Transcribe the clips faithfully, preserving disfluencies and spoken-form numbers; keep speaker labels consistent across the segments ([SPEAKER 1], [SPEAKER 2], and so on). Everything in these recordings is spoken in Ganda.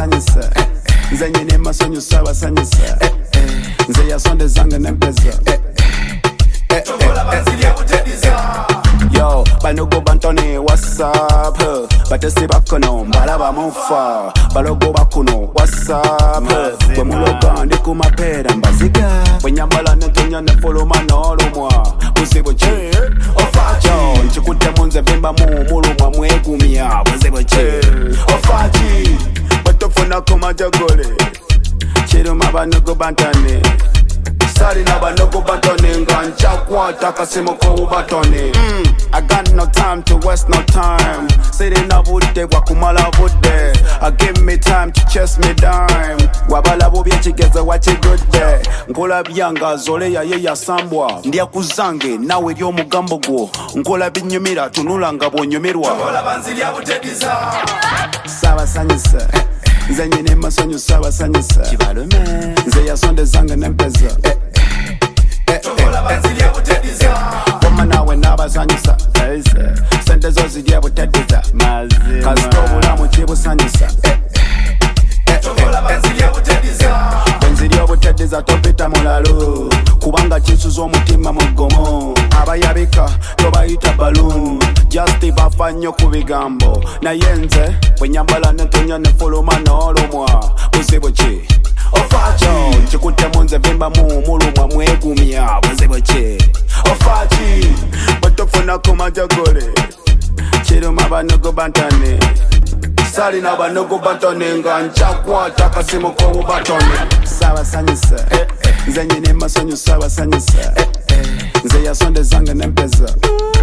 [SPEAKER 1] sabasanyisa nze nyine masonyu sabasanyisa nze yasonde zange nempeza yo banogo bantone whatsapp batesi bakono mbalaba mufa balogo bakuno whatsapp bwe muloga ndi ku mapera mbaziga bwe nyambala netonya ne foloma n'olumwa buzibu ki ofacho nkikutte munze vimba mu mulumwa mwegumya buzibu ki ofachi batofunako majagole kiruma banogo bantane Sari na banogo batone nga nchakwata kasimo ko batone mm, I got no time to waste no time Sitting na budde wakumala budde I give me time to chase me dime Wabala bobye chigeza wache good day Nkola byanga zole ya ye yasambwa Ndia kuzange nawe byo mugambo gwo Nkola binyumira tunula nga bonyumirwa Nkola banzili ya butediza Saba sanyisa Nze nyine masonyu saba sanyisa Kibalume Nze yasonde zange nempeza eh. Tokola banzili ya butediza Wama nawe nabasanyisa Sente zo zili ya butediza Kasitobula mu kibusanyisa Tokola banzili ya butediza Benzili ya butediza topita mulalo Kubanga kisuza omutima mugomo Abayabika tobayita balloon Just bafa nnyo ku bigambo Naye nze bwe nyambala netonya ne foloma n'olumwa buzibu ki Ofachi nkikutte munze vimba mu mulumwa mwegumya buzibu ki Ofachi batofunako majagole kiruma banogo bantane Sali na banogo bantone nga nchakwata kasimo ko batone sabasanyisa nze nyine masonyu sabasanyisa nze yasonde zange nempeza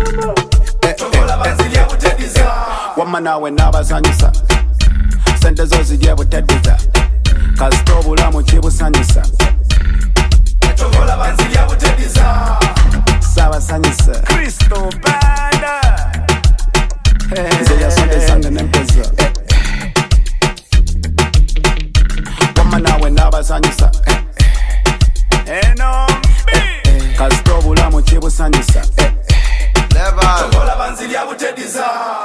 [SPEAKER 1] wama nawe nabasanyisa sente zo zili butediza kasitobula mu kibusanyisa sabasanyisa Kristo banda nze yasonde zange nempeza wama nawe nabasanyisa kasitobula mu kibusanyisa
[SPEAKER 2] Never.
[SPEAKER 1] Tokola banzili ya butediza